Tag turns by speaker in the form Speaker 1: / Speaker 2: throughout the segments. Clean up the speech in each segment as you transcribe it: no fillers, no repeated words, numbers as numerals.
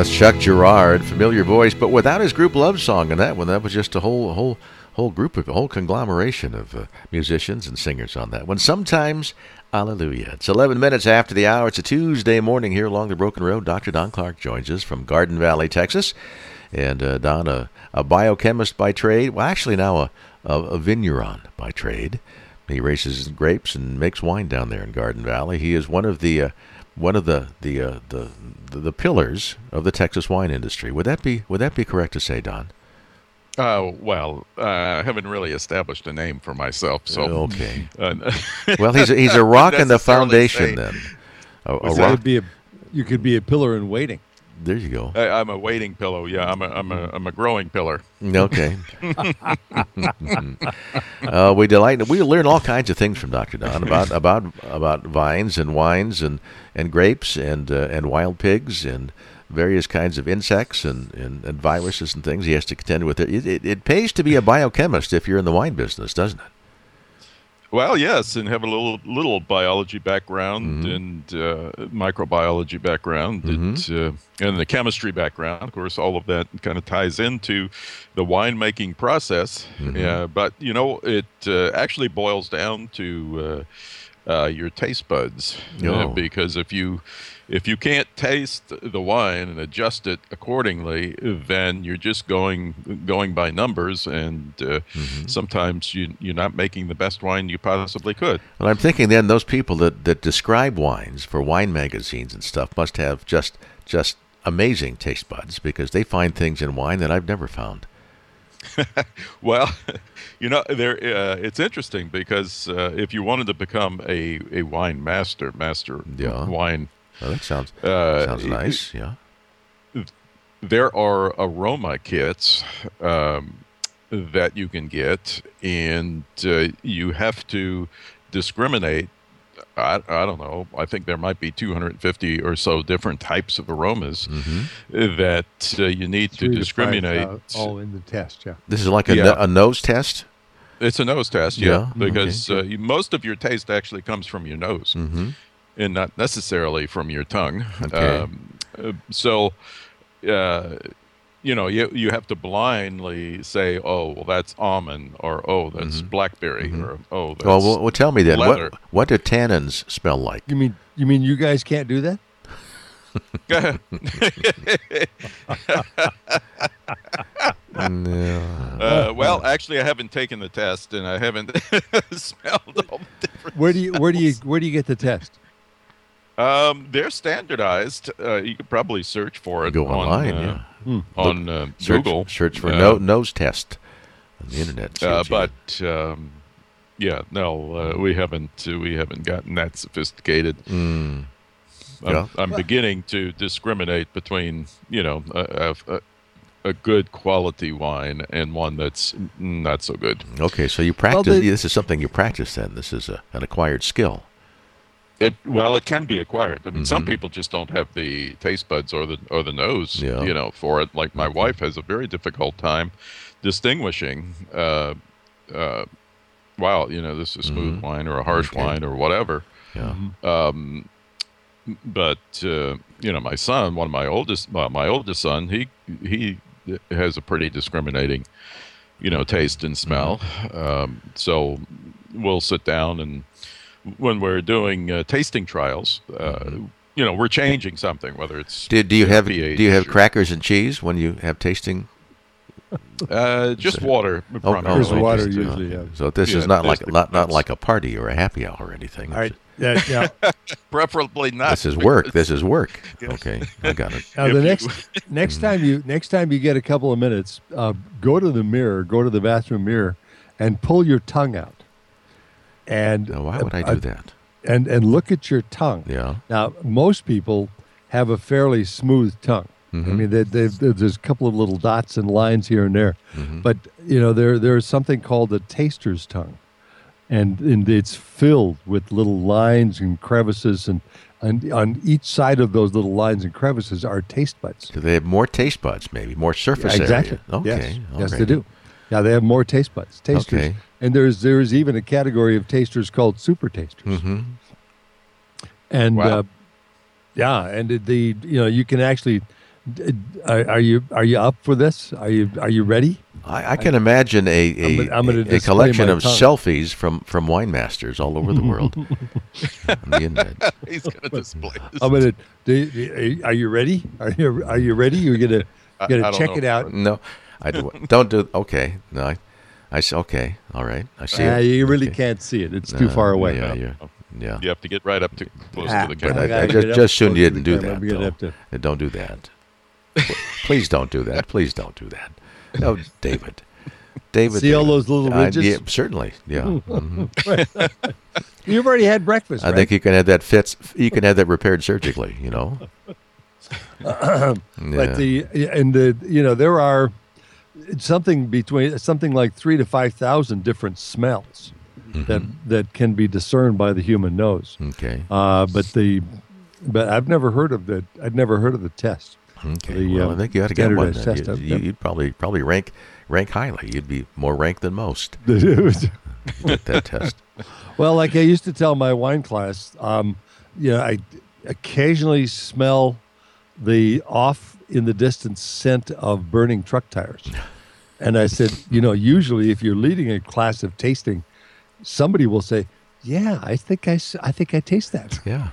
Speaker 1: That's Chuck Girard, familiar voice, but without his group love song in that one. That was just a whole group of a whole conglomeration of musicians and singers on that one. Sometimes, hallelujah. It's 11 minutes after the hour. It's a Tuesday morning here along the Broken Road. Dr. Don Clark joins us from Garden Valley, Texas, and Don, a biochemist by trade. Well, actually now a vigneron by trade. He raises grapes and makes wine down there in Garden Valley. He is one of the pillars of the Texas wine industry. Would that be correct to say, Don?
Speaker 2: Well, I haven't really established a name for myself, so
Speaker 1: okay. Well, he's a rock in the foundation then.
Speaker 3: You could be a pillar in waiting.
Speaker 1: There you go.
Speaker 2: I'm a waiting pillow. Yeah, I'm a growing pillar.
Speaker 1: Okay. We learn all kinds of things from Dr. Don about vines and wines and grapes and wild pigs and various kinds of insects and viruses and things he has to contend with. It pays to be a biochemist if you're in the wine business, doesn't it?
Speaker 2: Well, yes, and have a little biology background and microbiology background and the chemistry background. Of course, all of that kind of ties into the winemaking process. But, it actually boils down to your taste buds. Because if you can't taste the wine and adjust it accordingly, then you're just going by numbers, and sometimes you're not making the best wine you possibly could.
Speaker 1: Well, I'm thinking then those people that describe wines for wine magazines and stuff must have just amazing taste buds, because they find things in wine that I've never found.
Speaker 2: Well, it's interesting because if you wanted to become a wine master wine.
Speaker 1: Well, that sounds nice. Yeah.
Speaker 2: There are aroma kits that you can get, and you have to discriminate. I don't know. I think there might be 250 or so different types of aromas that you need to discriminate.
Speaker 3: All in the test, yeah.
Speaker 1: This is like a nose test?
Speaker 2: It's a nose test, because most of your taste actually comes from your nose. And not necessarily from your tongue.
Speaker 1: Okay.
Speaker 2: You have to blindly say, oh, well, that's almond, or oh, that's blackberry, or oh, that's
Speaker 1: well, tell me then,
Speaker 2: leather.
Speaker 1: What do tannins smell like?
Speaker 3: You mean you guys can't do that?
Speaker 1: No.
Speaker 2: Well, actually, I haven't taken the test, and I haven't smelled all the different.
Speaker 3: Where do you get the test?
Speaker 2: They're standardized. You could probably search for it.
Speaker 1: Go online,
Speaker 2: on Google.
Speaker 1: Search for nose test on the internet.
Speaker 2: We haven't gotten that sophisticated. I'm beginning to discriminate between a good quality wine and one that's not so good.
Speaker 1: Okay, so you practice. This is something you practice. Then this is an acquired skill.
Speaker 2: It can be acquired. I mean, some people just don't have the taste buds or the nose, for it. Like my wife has a very difficult time distinguishing. This is smooth wine or a harsh wine or whatever.
Speaker 1: Yeah.
Speaker 2: But my son, my oldest son, he has a pretty discriminating, taste and smell. So we'll sit down, and when we're doing tasting trials, we're changing something, whether it's
Speaker 1: do you have crackers and cheese when you have tasting?
Speaker 2: Just water.
Speaker 3: There's water usually.
Speaker 1: So this is not like a party or a happy hour or anything.
Speaker 3: All right. Yeah.
Speaker 2: Preferably not.
Speaker 1: This is work. Yes. Okay, I got it.
Speaker 3: Now next time you get a couple of minutes, go to the bathroom mirror, and pull your tongue out. And
Speaker 1: now, why would I do that?
Speaker 3: And look at your tongue.
Speaker 1: Yeah.
Speaker 3: Now, most people have a fairly smooth tongue. I mean, there's a couple of little dots and lines here and there, but there's something called a taster's tongue, and it's filled with little lines and crevices, and on each side of those little lines and crevices are taste buds.
Speaker 1: Do they have more taste buds? Maybe more surface area.
Speaker 3: Exactly.
Speaker 1: Okay.
Speaker 3: Yes, they do. Yeah, they have more taste buds. Tasters.
Speaker 1: Okay.
Speaker 3: And there's even a category of tasters called super tasters. And
Speaker 2: wow.
Speaker 3: you can actually Are you up for this? Are you ready?
Speaker 1: I can imagine a collection of selfies from wine masters all over the world on the internet.
Speaker 2: He's going to display this.
Speaker 3: Are you ready? Are you ready? You're gonna check it out.
Speaker 1: No, I don't do. Okay, no, I see. Okay, all right. I see.
Speaker 3: You really can't see it. It's too far away.
Speaker 2: Yeah. You have to get right up to close to the camera.
Speaker 1: But I just soon you didn't do that. Don't do that. Please don't do that. Please don't do that. No, David.
Speaker 3: See all those little ridges?
Speaker 1: Yeah, certainly. Yeah. Mm-hmm.
Speaker 3: You've already had breakfast.
Speaker 1: I think you can have that You can have that repaired surgically.
Speaker 3: But there are something like 3,000 to 5,000 different smells that can be discerned by the human nose.
Speaker 1: Okay.
Speaker 3: But I've never heard of the. I'd never heard of the test.
Speaker 1: Okay. Well, I think you ought to get one. You'd probably rank highly. You'd be more ranked than most with that test.
Speaker 3: Well, like I used to tell my wine class, I occasionally smell the off in the distance scent of burning truck tires, and I said, usually if you're leading a class of tasting, somebody will say, "Yeah, I think I taste that."
Speaker 1: Yeah.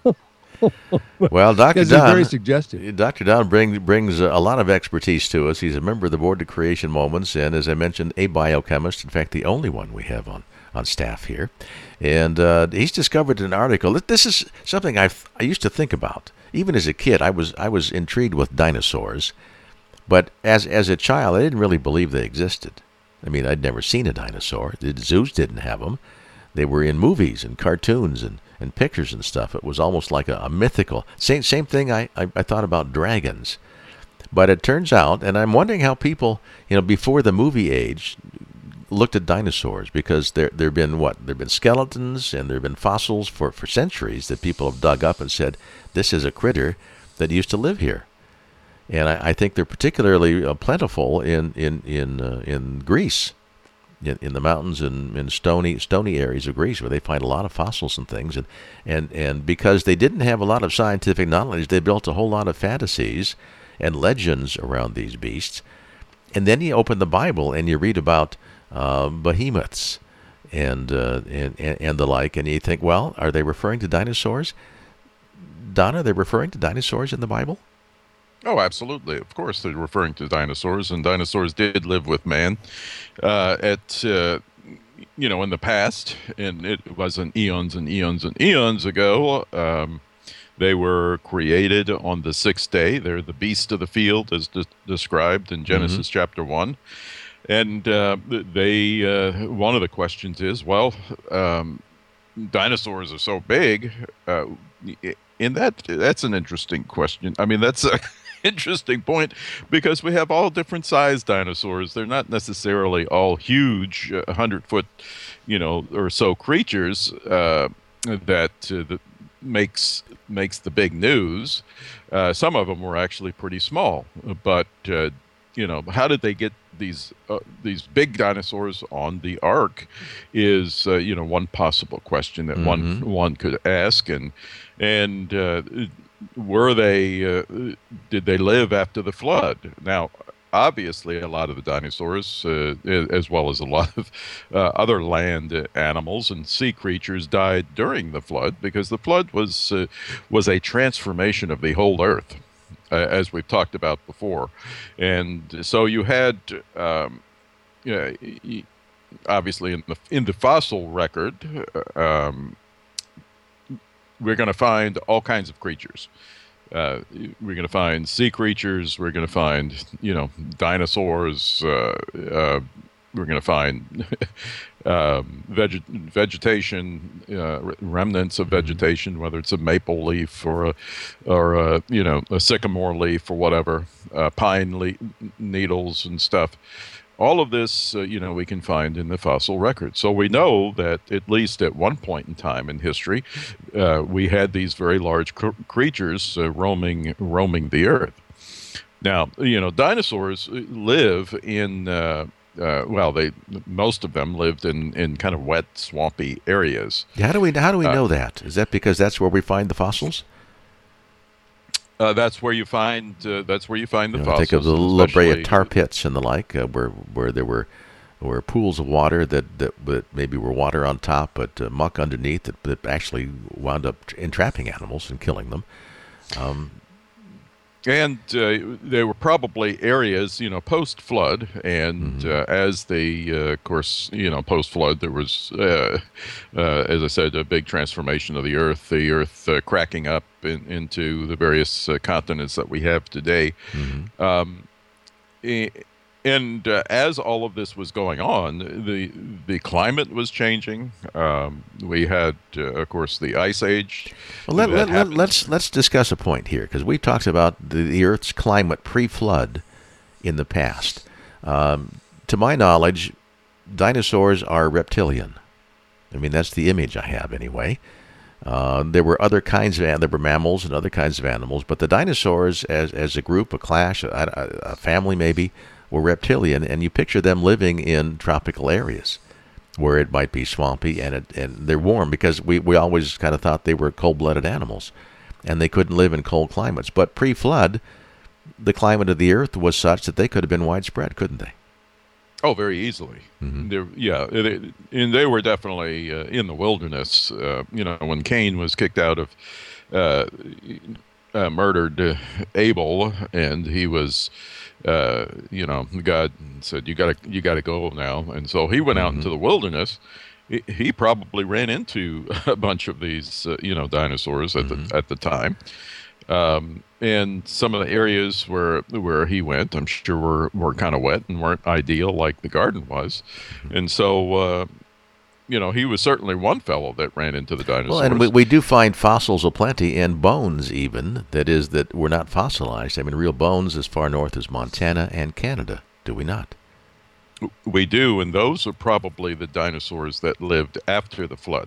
Speaker 1: Well, Dr. Don,
Speaker 3: very suggestive.
Speaker 1: Dr. Don brings a lot of expertise to us. He's a member of the Board of Creation Moments, and as I mentioned, a biochemist. In fact, the only one we have on staff here. And he's discovered an article. This is something I used to think about. Even as a kid, I was intrigued with dinosaurs, but as a child, I didn't really believe they existed. I mean, I'd never seen a dinosaur. The zoos didn't have them. They were in movies and cartoons and pictures and stuff. It was almost like a mythical. Same thing I thought about dragons. But it turns out, and I'm wondering how people, before the movie age, looked at dinosaurs, because there've been skeletons and there've been fossils for centuries that people have dug up and said, this is a critter that used to live here. And I think they're particularly plentiful in Greece. In the mountains and in stony areas of Greece, where they find a lot of fossils and things, and because they didn't have a lot of scientific knowledge, they built a whole lot of fantasies and legends around these beasts. And then you open the Bible and you read about behemoths and the like, and you think, well, are they referring to dinosaurs? Donna, are they referring to dinosaurs in the Bible?
Speaker 2: Oh, absolutely. Of course, they're referring to dinosaurs, and dinosaurs did live with man in the past, and it wasn't eons and eons and eons ago. They were created on the sixth day. They're the beast of the field, as described in Genesis chapter 1. And one of the questions is, well, dinosaurs are so big. That's an interesting question. I mean, that's a interesting point, because we have all different sized dinosaurs. They're not necessarily all huge 100-foot, or so creatures that makes the big news. Some of them were actually pretty small, but how did they get these big dinosaurs on the ark is one possible question that one could ask, and were they did they live after the flood? Now, obviously, a lot of the dinosaurs, as well as a lot of other land animals and sea creatures, died during the flood, because the flood was a transformation of the whole earth, as we've talked about before. And so you had, obviously, in the fossil record, we're going to find all kinds of creatures. We're going to find sea creatures. We're going to find, dinosaurs. We're going to find vegetation, remnants of vegetation, whether it's a maple leaf or a sycamore leaf or whatever, pine needles and stuff. All of this, we can find in the fossil record. So we know that at least at one point in time in history, we had these very large creatures roaming the earth. Now, dinosaurs live in, most of them lived in kind of wet, swampy areas.
Speaker 1: How do we know that? Is that because that's where we find the fossils?
Speaker 2: That's where you find the fossils.
Speaker 1: Think of the La Brea
Speaker 2: especially-
Speaker 1: tar pits and the like, where there were pools of water that maybe were water on top, but muck underneath that actually wound up entrapping animals and killing them.
Speaker 2: And there were probably areas, post-flood, and as of course, post-flood, there was, as I said, a big transformation of the Earth cracking up into the various continents that we have today. And as all of this was going on, the climate was changing. We had, of course, the Ice Age.
Speaker 1: Well, let's discuss a point here, because we've talked about the Earth's climate pre-flood in the past. To my knowledge, dinosaurs are reptilian. I mean, that's the image I have anyway. There were other kinds of there were mammals and other kinds of animals, but the dinosaurs, as a group, a class, a family maybe, were reptilian, and you picture them living in tropical areas where it might be swampy and they're warm, because we always kind of thought they were cold-blooded animals and they couldn't live in cold climates. But pre-flood, the climate of the Earth was such that they could have been widespread, couldn't they?
Speaker 2: Oh, very easily. And they were definitely in the wilderness. When Cain was kicked out of, murdered Abel, and he was, God said, "You gotta go now," and so he went out into the wilderness. He probably ran into a bunch of these, dinosaurs at the time. And some of the areas where he went, I'm sure were kind of wet and weren't ideal like the garden was. And so, he was certainly one fellow that ran into the dinosaurs.
Speaker 1: Well, and we do find fossils aplenty, and bones even, that were not fossilized. I mean, real bones as far north as Montana and Canada, do we not?
Speaker 2: We do, and those are probably the dinosaurs that lived after the flood.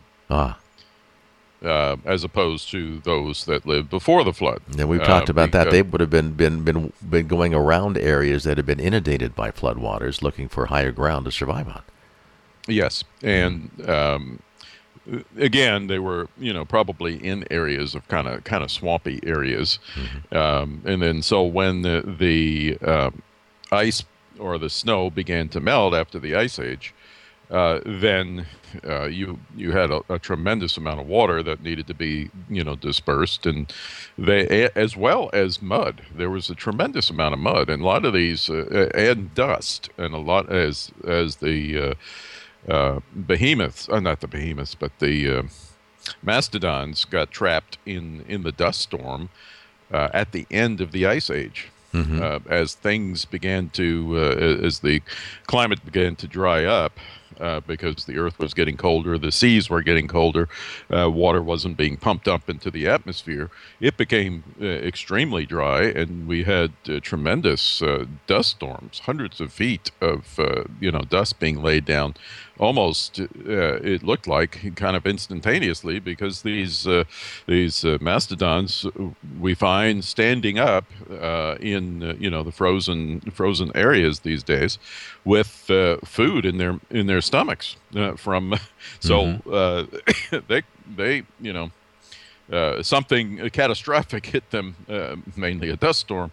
Speaker 2: As opposed to those that lived before the flood.
Speaker 1: And we've talked about that. They would have been going around areas that had been inundated by floodwaters, looking for higher ground to survive on.
Speaker 2: Yes, and again, they were probably in areas of kind of swampy areas, and then so when the ice or the snow began to melt after the Ice Age, then you had a tremendous amount of water that needed to be dispersed, and they, as well as mud. There was a tremendous amount of mud, and a lot of these and dust, and a lot as the behemoths, not the behemoths, but the mastodons got trapped in the dust storm at the end of the Ice Age. As things began to, as the climate began to dry up, because the Earth was getting colder, the seas were getting colder, water wasn't being pumped up into the atmosphere, it became extremely dry, and we had tremendous dust storms, hundreds of feet of dust being laid down, almost it looked like kind of instantaneously, because these mastodons we find standing up in the frozen areas these days with food in their stomachs from so they something catastrophic hit them, mainly a dust storm,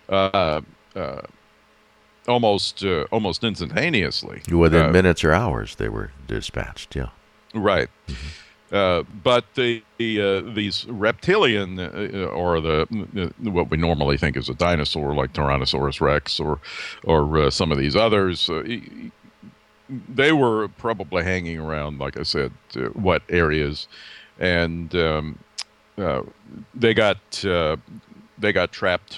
Speaker 2: almost instantaneously.
Speaker 1: Within minutes or hours, they were dispatched. Yeah,
Speaker 2: right. But these reptilian, or what we normally think is a dinosaur, like Tyrannosaurus Rex or some of these others, they were probably hanging around, like I said, wet areas, and they got trapped.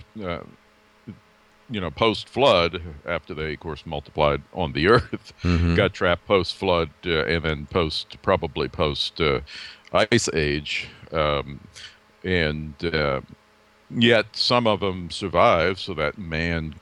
Speaker 2: Post-flood, after they, of course, multiplied on the Earth, got trapped post-flood, and then probably post Ice Age, and yet some of them survived, so that man,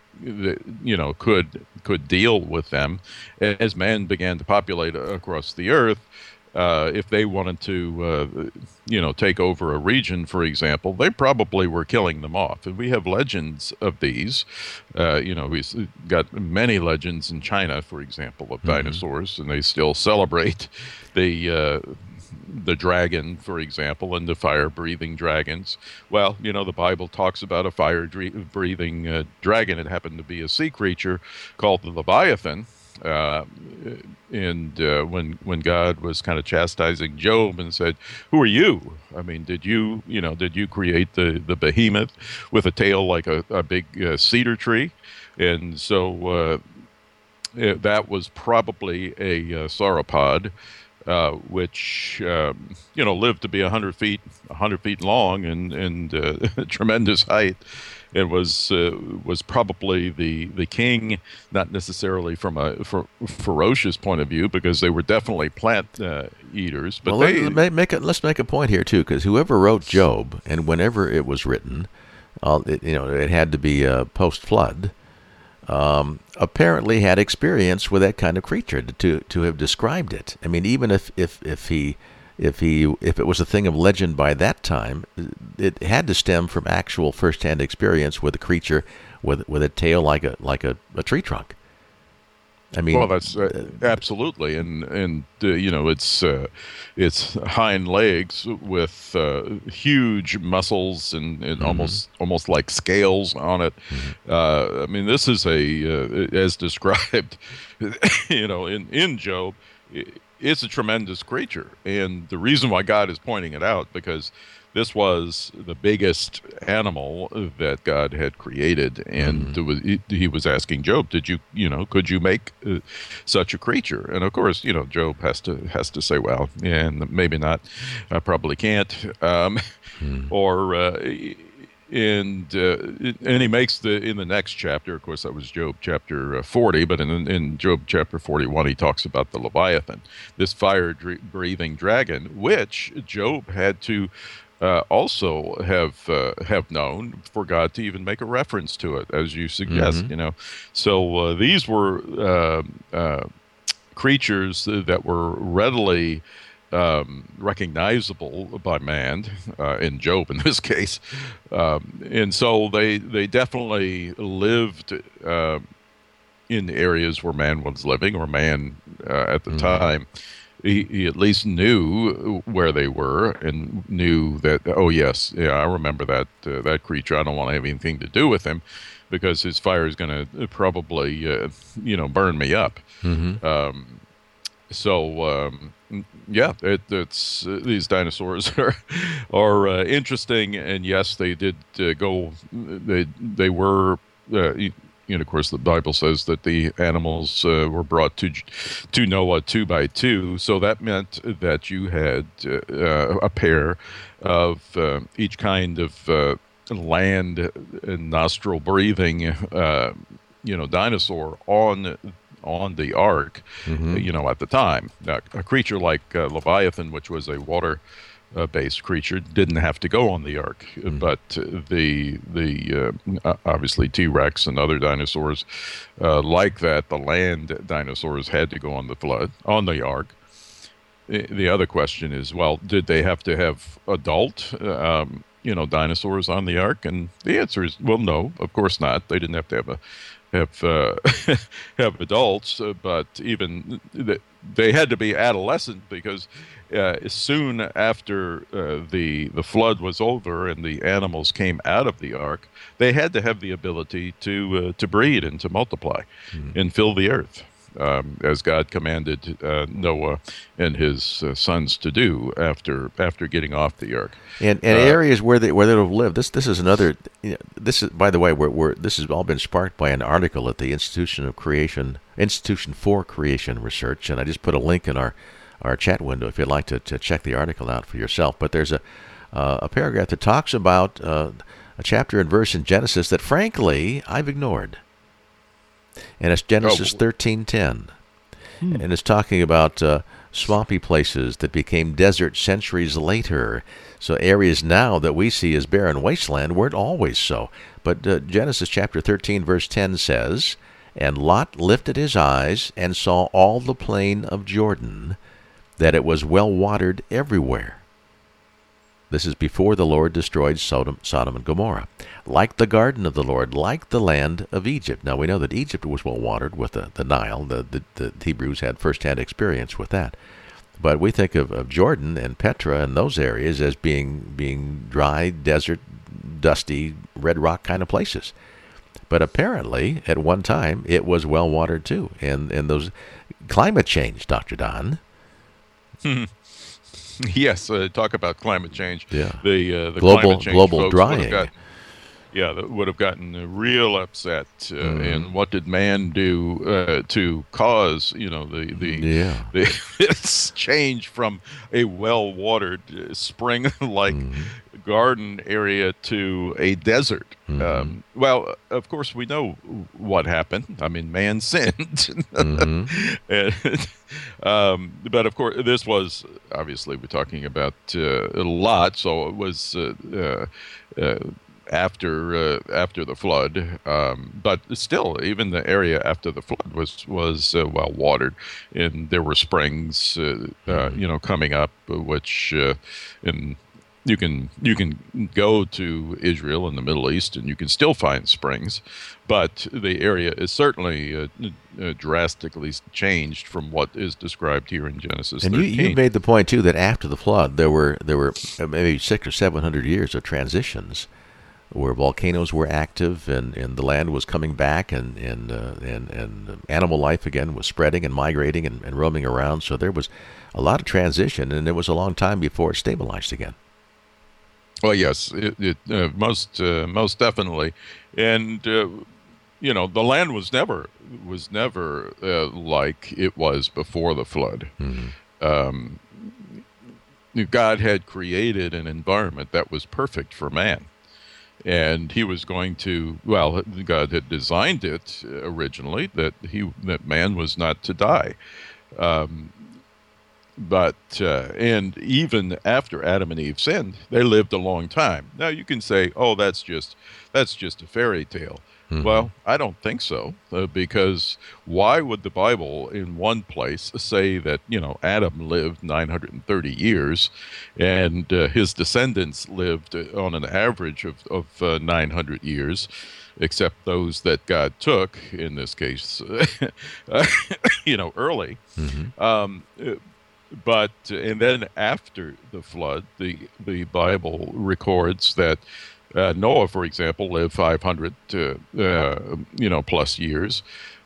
Speaker 2: could deal with them as man began to populate across the Earth. If they wanted to, take over a region, for example, they probably were killing them off. And we have legends of these. We've got many legends in China, for example, of dinosaurs, and they still celebrate the the dragon, for example, and the fire-breathing dragons. Well, the Bible talks about a fire-breathing dragon. It happened to be a sea creature called the Leviathan. And when God was kind of chastising Job and said, "Who are you? I mean, did you create the behemoth with a tail like a big cedar tree?" And so that was probably a sauropod, which lived to be 100 feet long and tremendous height. It was probably the king, not necessarily from a ferocious point of view, because they were definitely plant eaters. But
Speaker 1: let's make a point here too, because whoever wrote Job, and whenever it was written, it had to be post-flood. Apparently had experience with that kind of creature to have described it. I mean, even if it was a thing of legend by that time, it had to stem from actual first-hand experience with a creature with a tail like a tree trunk. I mean,
Speaker 2: well, that's absolutely, and it's hind legs with huge muscles and almost like scales on it. I mean, this is as described, in Job. It's a tremendous creature, and the reason why God is pointing it out, because this was the biggest animal that God had created, and he was asking Job, could you make such a creature? And of course, Job has to say, well, and maybe not, I probably can't, And he makes in the next chapter, of course, that was Job chapter 40, but in Job chapter 41, he talks about the Leviathan, this fire-breathing dragon, which Job had to also have known for God to even make a reference to it, as you suggest. So these were creatures that were readily recognizable by man, in Job in this case, and so they definitely lived in areas where man was living, or man at the time. He at least knew where they were and knew that, oh yes, yeah, I remember that creature. I don't want to have anything to do with him, because his fire is going to probably burn me up. Yeah, it's these dinosaurs are interesting, and yes, they did go. They were. Of course, the Bible says that the animals were brought to Noah 2 by 2, so that meant that you had a pair of each kind of land and nostril breathing, dinosaur on the ark, at the time. Now, a creature like Leviathan, which was a water-based creature, didn't have to go on the ark, but the obviously T-Rex and other dinosaurs like that, the land dinosaurs, had to go on the ark. The other question is, well, did they have to have adult dinosaurs on the ark? And the answer is, well, no, of course not. They didn't have to have adults, but even they had to be adolescent, because soon after the flood was over and the animals came out of the ark, they had to have the ability to breed and to multiply and fill the earth, as God commanded Noah and his sons to do after getting off the ark.
Speaker 1: And areas where they would have lived. This is another. This is, by the way, this has all been sparked by an article at the Institution for Creation Research, and I just put a link in our chat window if you'd like to check the article out for yourself. But there's a paragraph that talks about a chapter and verse in Genesis that, frankly, I've ignored. And it's Genesis 13:10, and it's talking about swampy places that became desert centuries later. So areas now that we see as barren wasteland weren't always so. But Genesis chapter 13, verse 10 says, "And Lot lifted his eyes and saw all the plain of Jordan, that it was well watered everywhere." This is before the Lord destroyed Sodom and Gomorrah. Like the garden of the Lord, like the land of Egypt. Now we know that Egypt was well watered with the Nile. The Hebrews had first-hand experience with that. But we think of Jordan and Petra and those areas as being dry, desert, dusty, red rock kind of places. But apparently, at one time, it was well watered too. And those climate change, Dr. Don.
Speaker 2: Yes, talk about climate change.
Speaker 1: Yeah.
Speaker 2: The
Speaker 1: global
Speaker 2: climate change
Speaker 1: global
Speaker 2: folks
Speaker 1: drying.
Speaker 2: That would have gotten real upset. And what did man do to cause this change from a well-watered spring-like garden area to a desert? Well, of course, we know what happened. I mean, man sinned. But of course, this was obviously we're talking about a lot. So it was. After the flood, but still, even the area after the flood was well watered, and there were springs, coming up, which and you can go to Israel in the Middle East, and you can still find springs, but the area is certainly drastically changed from what is described here in Genesis 13.
Speaker 1: And you made the point too that after the flood, there were maybe 600 or 700 years of transitions, where volcanoes were active and the land was coming back and animal life again was spreading and migrating and roaming around. So there was a lot of transition, and it was a long time before it stabilized again.
Speaker 2: Well, yes, it most definitely, and the land was never like it was before the flood. God had created an environment that was perfect for man. And he was going to, God had designed it originally that man was not to die. But even after Adam and Eve sinned, they lived a long time. Now you can say, oh, that's just a fairy tale. Well, I don't think so, because why would the Bible in one place say that, Adam lived 930 years and his descendants lived on an average of 900 years, except those that God took, in this case, early. But and then after the flood, the Bible records that Noah, for example, lived 500 plus years,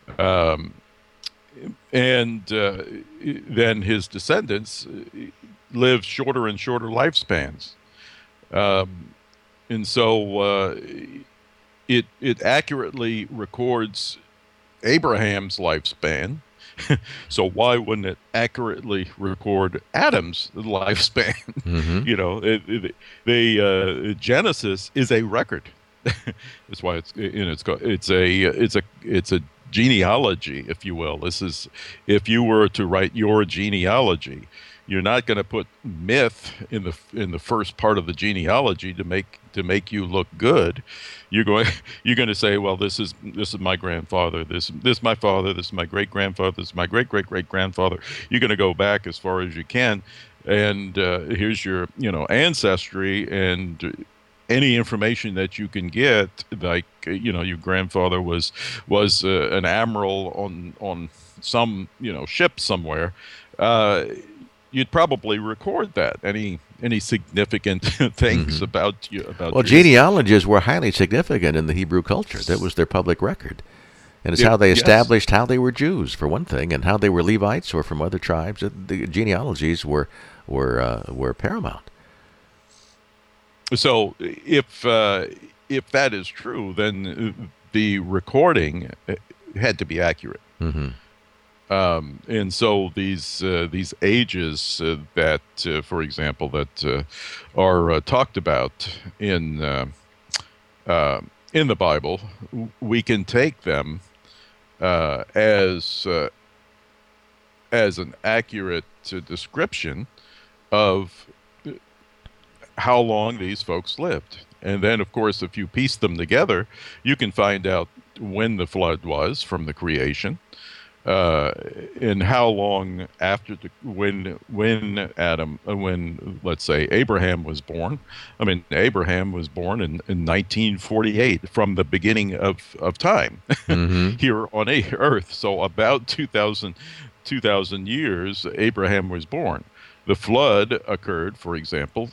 Speaker 2: and then his descendants lived shorter and shorter lifespans, and so it accurately records Abraham's lifespan. So why wouldn't it accurately record Adam's lifespan? Genesis is a record. That's why it's a genealogy, if you will. This is, if you were to write your genealogy, you're not going to put myth in the first part of the genealogy to make you look good. You're going to say, well, this is my grandfather, this is my father, this is my great grandfather, this is my great great great grandfather. You're going to go back as far as you can, and here's your ancestry, and any information that you can get, like your grandfather was an admiral on some ship somewhere. You'd probably record that. Any significant things about you.
Speaker 1: Well, genealogies were highly significant in the Hebrew culture. That was their public record, and it's how they established how they were Jews, for one thing, and how they were Levites or from other tribes. The genealogies were paramount.
Speaker 2: So if that is true, then the recording had to be accurate. And so these ages that, for example, that are talked about in the Bible, we can take them as an accurate description of how long these folks lived. And then, of course, if you piece them together, you can find out when the flood was from the creation. And how long after when let's say Abraham was born. I mean, Abraham was born in 1948, from the beginning of time here on Earth. So about 2,000 2,000 years, Abraham was born. The flood occurred, for example,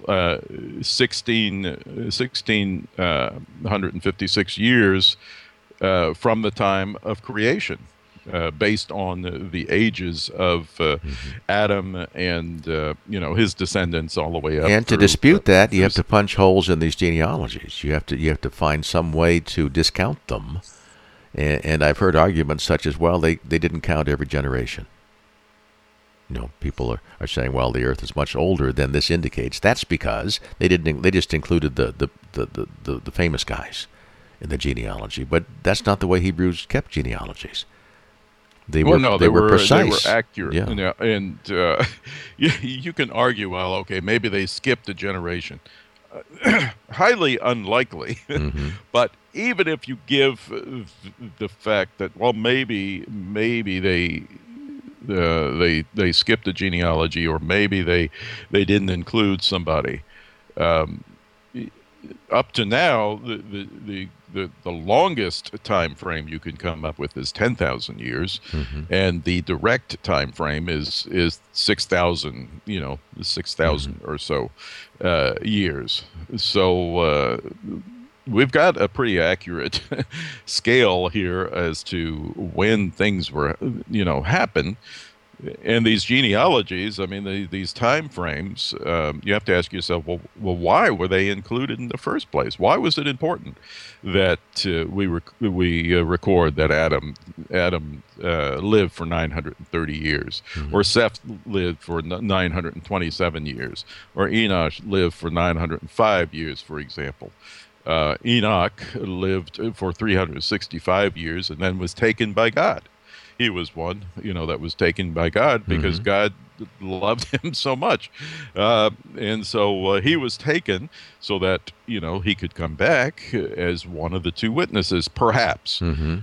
Speaker 2: 1,656 years from the time of creation, based on the ages of Adam and his descendants all the way up.
Speaker 1: And to dispute that, you have to punch holes in these genealogies. You have to find some way to discount them. And I've heard arguments such as, well, they didn't count every generation. People are saying, well, the Earth is much older than this indicates. That's because they just included the famous guys in the genealogy. But that's not the way Hebrews kept genealogies. They were precise.
Speaker 2: They were accurate.
Speaker 1: Yeah.
Speaker 2: And you can argue, well, okay, maybe they skipped a generation. Highly unlikely.
Speaker 1: Mm-hmm.
Speaker 2: But even if you give the fact that, well, maybe they skipped a genealogy, or maybe they didn't include somebody. Up to now, the longest time frame you can come up with is 10,000 years, and the direct time frame is 6,000, 6,000 or so years. So we've got a pretty accurate scale here as to when things were, happen. And these genealogies, I mean, these time frames, you have to ask yourself, well, why were they included in the first place? Why was it important that we record that Adam lived for 930 years, or Seth lived for 927 years, or Enoch lived for 905 years, for example? Enoch lived for 365 years and then was taken by God. He was one, that was taken by God because God loved him so much. And so he was taken so that, he could come back as one of the two witnesses, perhaps. And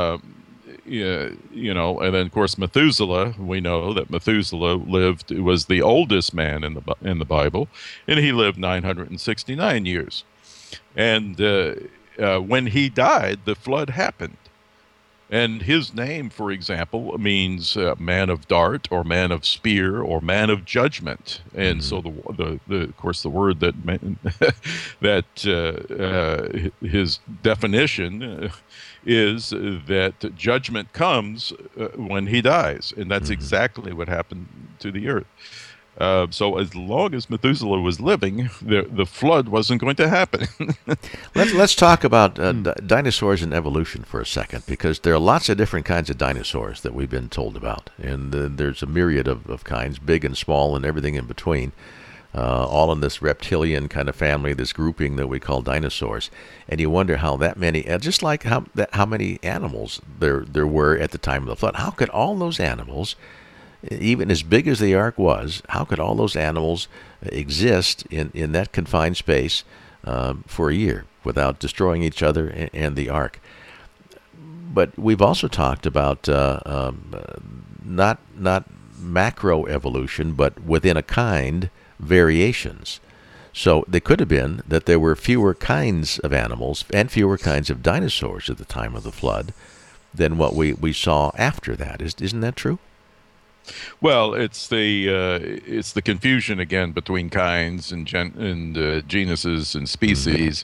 Speaker 2: then, of course, Methuselah, we know that Methuselah was the oldest man in the Bible, and he lived 969 years. And when he died, the flood happened. And his name, for example, means man of dart, or man of spear, or man of judgment. And so, of course, the word that his definition is that judgment comes when he dies, and that's exactly what happened to the earth. So as long as Methuselah was living, the flood wasn't going to happen.
Speaker 1: Let's talk about dinosaurs and evolution for a second, because there are lots of different kinds of dinosaurs that we've been told about. And there's a myriad of kinds, big and small and everything in between, all in this reptilian kind of family, this grouping that we call dinosaurs. And you wonder how that many, just like how many animals there were at the time of the flood. How could all those animals, even as big as the ark was, how could all those animals exist in that confined space for a year without destroying each other and the ark? But we've also talked about not macro evolution, but within a kind variations. So they could have been that there were fewer kinds of animals and fewer kinds of dinosaurs at the time of the flood than what we saw after that. Isn't that true?
Speaker 2: Well, it's the confusion again between kinds and genuses and species.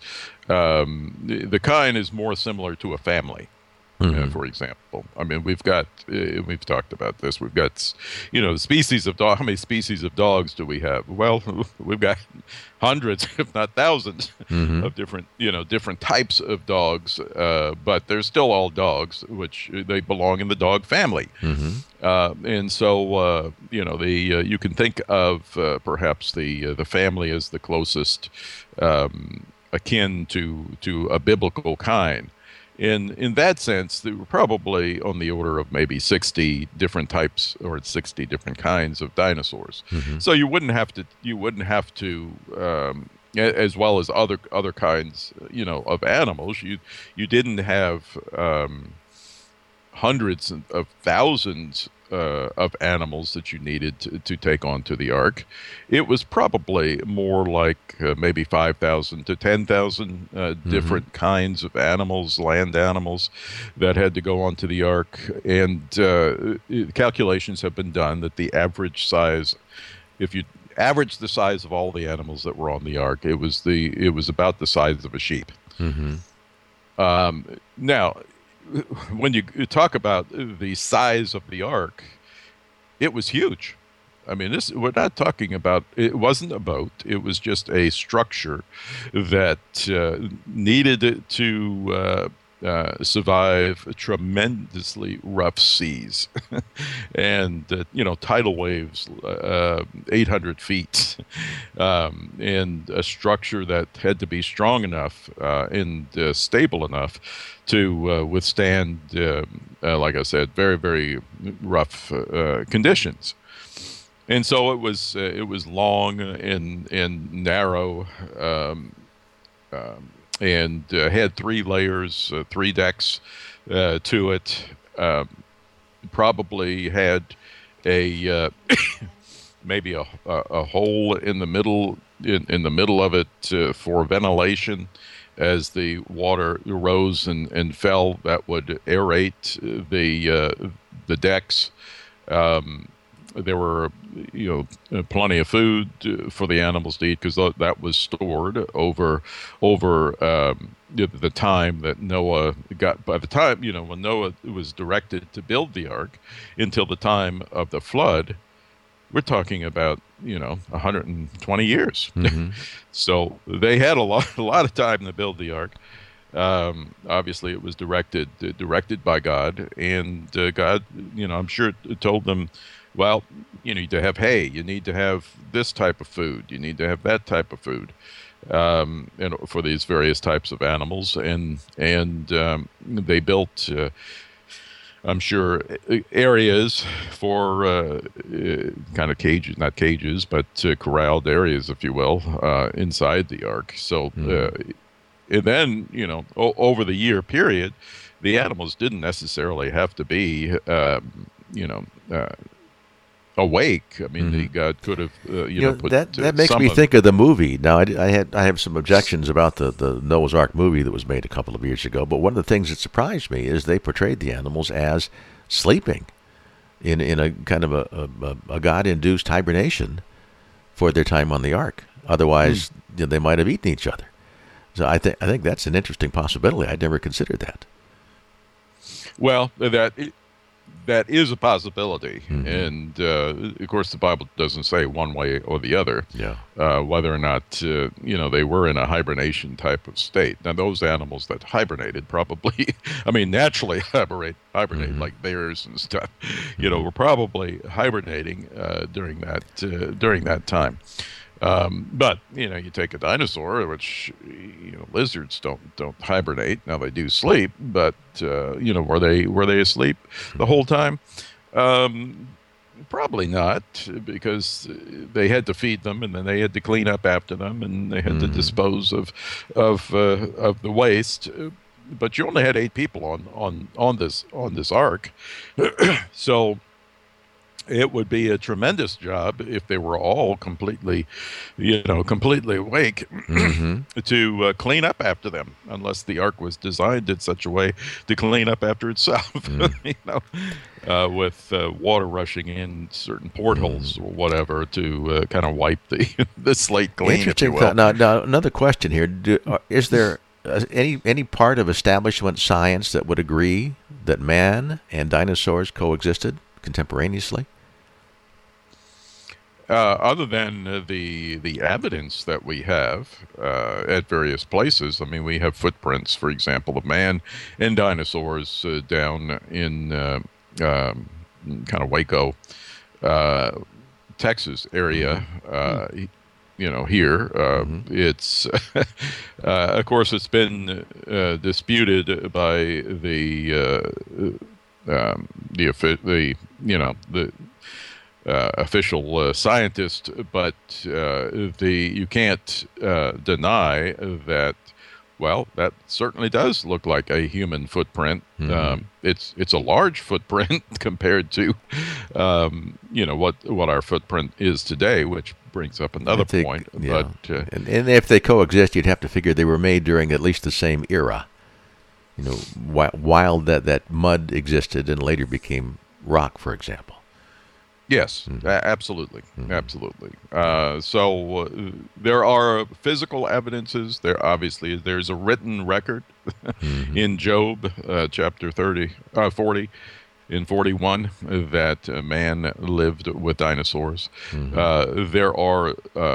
Speaker 2: The kind is more similar to a family. For example, I mean, we've talked about this. We've got, the species of dog. How many species of dogs do we have? Well, we've got hundreds, if not thousands, of different types of dogs. But they're still all dogs, which they belong in the dog family. And so, you can think of perhaps the family as the closest akin to a biblical kind. In that sense, there were probably on the order of maybe 60 different types or 60 different kinds of dinosaurs. So you wouldn't have to, as well as other kinds, of animals. You didn't have hundreds of thousands of animals that you needed to take onto the ark. It was probably more like maybe 5,000 to 10,000 different kinds of animals, land animals, that had to go onto the ark. And calculations have been done that the average size, if you average the size of all the animals that were on the ark, it was about the size of a sheep. Now, when you talk about the size of the ark, it was huge. I mean, we're not talking about, it wasn't a boat. It was just a structure that needed to survive tremendously rough seas and, tidal waves, 800 feet, and a structure that had to be strong enough and stable enough to withstand, like I said, very, very rough conditions. And so it was long and narrow, and had 3 layers, 3 decks to it. Probably had a maybe a hole in the middle in the middle of it for ventilation. As the water rose and fell, that would aerate the decks. There were, plenty of food for the animals to eat, because that was stored over the time that Noah got. By the time, when Noah was directed to build the ark, until the time of the flood, we're talking about 120 years. So they had a lot of time to build the ark. Obviously, it was directed by God, and God, I'm sure told them, well, you need to have hay, you need to have this type of food, you need to have that type of food, and for these various types of animals, and they built, I'm sure, areas for kind of cages, not cages, but corralled areas, if you will, inside the ark. So, and then, over the year period, the animals didn't necessarily have to be, awake. I mean, God could have, put
Speaker 1: that makes me think of the movie. Now, I have some objections about the Noah's Ark movie that was made a couple of years ago. But one of the things that surprised me is they portrayed the animals as sleeping in a kind of a God-induced hibernation for their time on the ark. Otherwise, they might have eaten each other. So I think that's an interesting possibility. I'd never considered that.
Speaker 2: Well, that is a possibility, and of course the Bible doesn't say one way or the other, whether or not they were in a hibernation type of state. Now, those animals that hibernated probably, naturally hibernate like bears and stuff, were probably hibernating during that time. But you take a dinosaur, which lizards don't hibernate. Now they do sleep, but were they asleep the whole time? Probably not, because they had to feed them, and then they had to clean up after them, and they had to dispose of the waste. But you only had 8 people on this ark, so it would be a tremendous job if they were all completely awake to clean up after them, unless the ark was designed in such a way to clean up after itself, with water rushing in certain portholes or whatever to kind of wipe the slate clean.
Speaker 1: Interesting thought. Now, another question here: is there any part of establishment science that would agree that man and dinosaurs coexisted contemporaneously?
Speaker 2: Other than the evidence that we have at various places, we have footprints, for example, of man and dinosaurs down in kind of Waco, Texas area. Here it's of course it's been disputed by the official scientist, but you can't deny that Well, that certainly does look like a human footprint.
Speaker 1: Mm-hmm.
Speaker 2: It's a large footprint compared to, what our footprint is today, which brings up another point.
Speaker 1: Yeah.
Speaker 2: But
Speaker 1: and if they coexist, you'd have to figure they were made during at least the same era. While that mud existed and later became rock, for example.
Speaker 2: Yes, absolutely, absolutely. So there are physical evidences. There's a written record in Job chapter 40, in 41, that man lived with dinosaurs. There are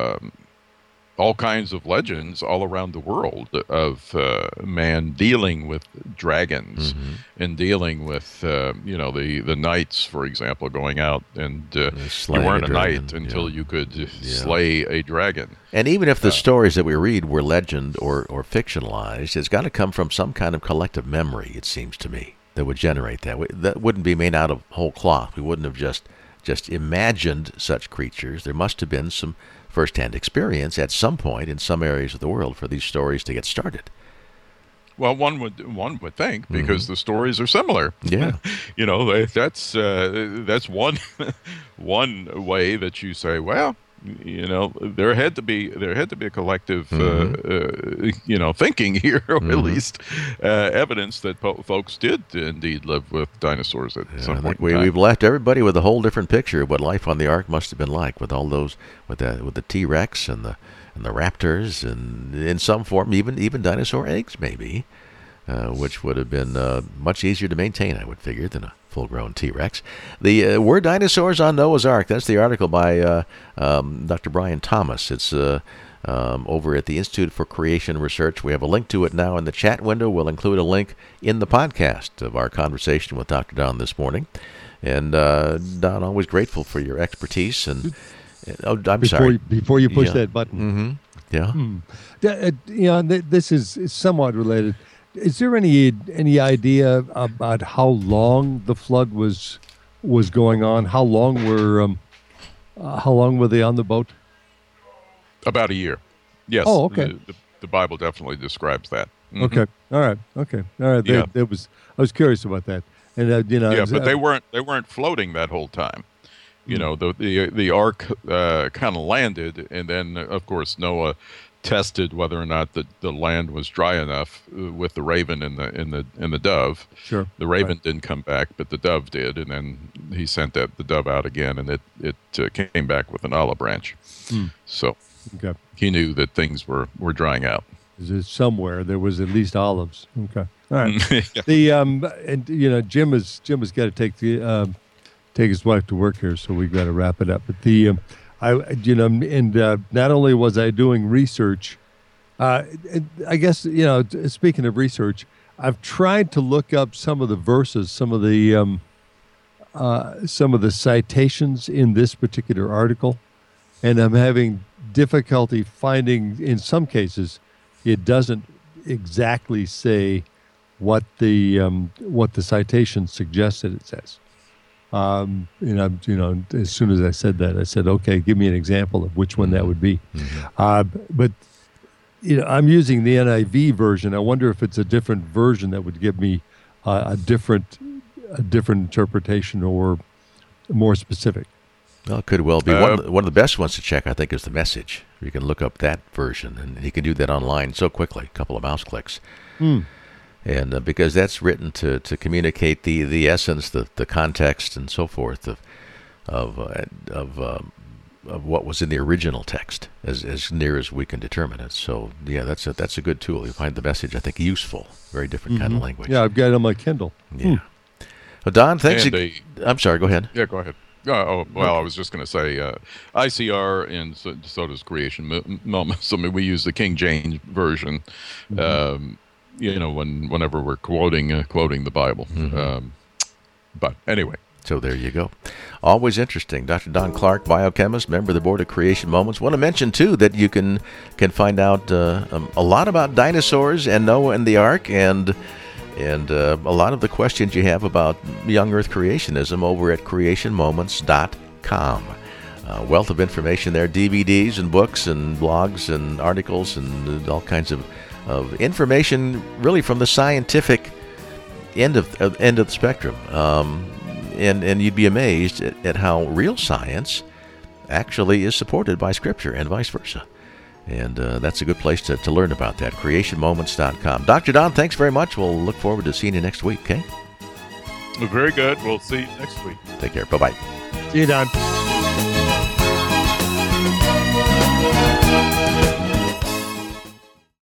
Speaker 2: all kinds of legends all around the world of man dealing with dragons and dealing with, the knights, for example, going out and you weren't a knight until you could slay a dragon.
Speaker 1: And even if the stories that we read were legend or fictionalized, it's got to come from some kind of collective memory, it seems to me, that would generate that. That wouldn't be made out of whole cloth. We wouldn't have just imagined such creatures. There must have been some first-hand experience at some point in some areas of the world for these stories to get started.
Speaker 2: Well, one would think, because the stories are similar.
Speaker 1: Yeah,
Speaker 2: that's one way that you say, well, there had to be a collective thinking here, or at least evidence that folks did indeed live with dinosaurs at some point.
Speaker 1: We've left everybody with a whole different picture of what life on the Ark must have been like, with all those with the T-Rex and the raptors, and in some form even dinosaur eggs maybe, which would have been much easier to maintain, I would figure, than a full-grown T-Rex. Were dinosaurs on Noah's Ark? That's the article by Dr. Brian Thomas. It's over at the Institute for Creation Research. We have a link to it now in the chat window. We'll include a link in the podcast of our conversation with Dr. Don this morning. And Don, always grateful for your expertise. And sorry.
Speaker 3: Before you push that button.
Speaker 1: Yeah.
Speaker 3: This is somewhat related. Is there any idea about how long the flood was going on? How long were they on the boat?
Speaker 2: About a year. Yes.
Speaker 3: Oh, okay.
Speaker 2: The Bible definitely describes that.
Speaker 3: Okay. All right. Okay. All right. I was curious about that. And
Speaker 2: but they weren't floating that whole time. The ark kind of landed, and then of course Noah tested whether or not the land was dry enough with the raven and the dove.
Speaker 3: Sure.
Speaker 2: The raven didn't come back, but the dove did, and then he sent the dove out again, and it came back with an olive branch. So he knew that things were drying out.
Speaker 3: Somewhere there was at least olives. Okay. All right. Jim has got to take his wife to work here, so we've got to wrap it up. But not only was I doing research, I guess, speaking of research, I've tried to look up some of the verses, some of the citations in this particular article, and I'm having difficulty finding, in some cases, it doesn't exactly say what the citation suggests that it says. As soon as I said that, I said, okay, give me an example of which one that would be. But I'm using the NIV version. I wonder if it's a different version that would give me a different interpretation or more specific.
Speaker 1: Well, it could well be. One of the best ones to check, I think, is the Message. You can look up that version, and you can do that online so quickly, a couple of mouse clicks. And because that's written to communicate the essence, the context, and so forth of what was in the original text, as near as we can determine it. So yeah, that's a good tool. You find the Message, I think, useful. Very different kind of language.
Speaker 3: Yeah, I've got it on my Kindle.
Speaker 1: Yeah. Well, Don, thanks. I'm sorry. Go ahead.
Speaker 2: Yeah, go ahead. I was just going to say ICR, and so does Creation Moments. I mean, we use the King James version. Whenever we're quoting the Bible. But anyway.
Speaker 1: So there you go. Always interesting. Dr. Don Clark, biochemist, member of the board of Creation Moments. Want to mention, too, that you can find out a lot about dinosaurs and Noah and the Ark, and a lot of the questions you have about young Earth creationism over at creationmoments.com. Wealth of information there, DVDs and books and blogs and articles and all kinds of information, really from the scientific end of the spectrum. And you'd be amazed at how real science actually is supported by Scripture and vice versa. And that's a good place to learn about that, creationmoments.com. Dr. Don, thanks very much. We'll look forward to seeing you next week, okay?
Speaker 2: Very good. We'll see you next week.
Speaker 1: Take care. Bye-bye.
Speaker 3: See you, Don.